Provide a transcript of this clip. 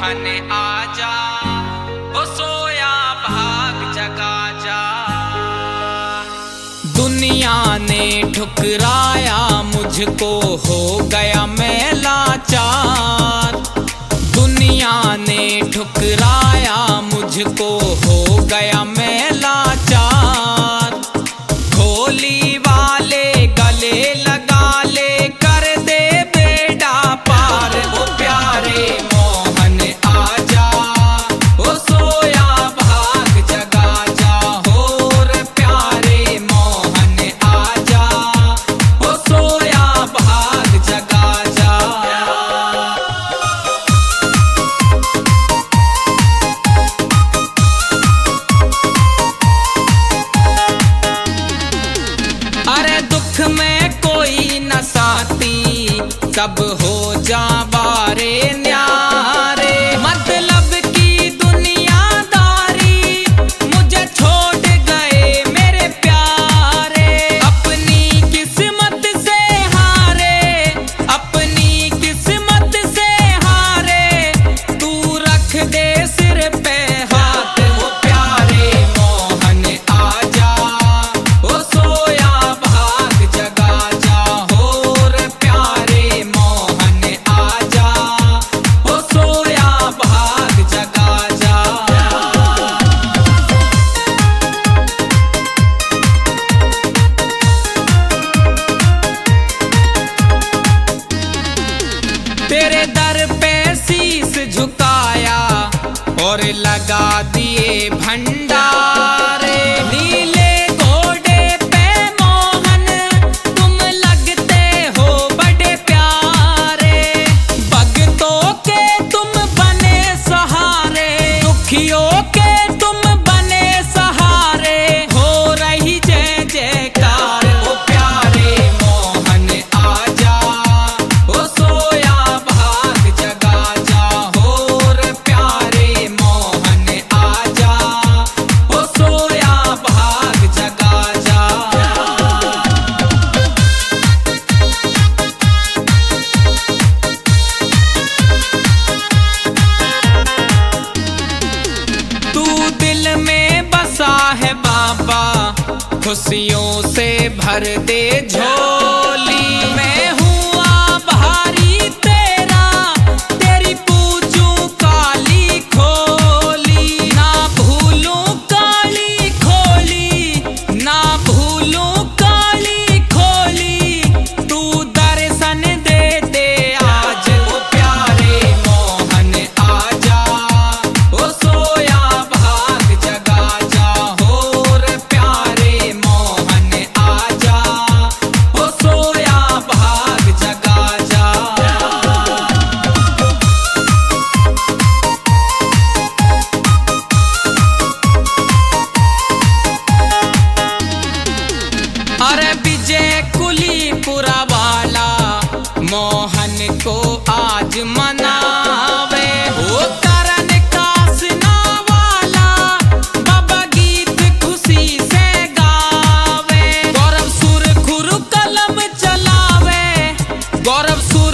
मोहन आजा, ओ सोया भाग जगा जा। दुनिया ने ठुकराया मुझको, हो गया मैं लाचार। दुनिया ने ठुकराया मुझको, हो गया मैं लाचार। खोली वाले गले लगा ले, कर दे बेड़ा पार। ओ प्यारे मोहन आजा, ओ सोया भाग जगा जा। हो रे प्यारे मोहन आजा, ओ सोया भाग जगा जा। अरे दुख में कोई न साथी, सब हो जावारे न्यारे। मतलब की दुनियादारी मुझे छोड़ गए मेरे प्यारे। अपनी किस्मत से हारे, अपनी किस्मत से हारे, तू रख दे सिर पे हाथ। ओ प्यारे मोहन आजा, ओ सोया भाग जगा जा। हो रे प्यारे मोहन आजा, ओ सोया भाग जगा जा। तेरे दर पे शीस झुकाया और लगा दिए भंडारे। नीले घोड़े पे मोहन तुम लगते हो बड़े प्यारे। भक्तों के तुम बने सहारे, दुखियों के तुम बने सहारे। हो रही जय जयकार। ओ प्यारे मोहन आजा, ओ सोया भाग जगा जा। हो रे प्यारे मोहन आजा, ओ सोया भाग जगा जा। तू दिल में बसा है बाबा, खुशियों से भर दे झोली। मैं हूँ आभारी तेरा, तेरी पूजूं काली खोली। ना भूलूं काली खोली, ना भूलूं काली खोली। तू दर्शन दे दे आज। ओ प्यारे मोहन आजा, ओ सोया भाग जगा जा। हो रे प्यारे मोहन आजा, ओ सोया भाग जगा जा। अरे विजय कुलीपुरा वाला मोहन को आज मनावे। ओ करण कासना वाला बाबा गीत खुशी से गावे। गौरव सुर खुर कलम चलावे, गौरव सुर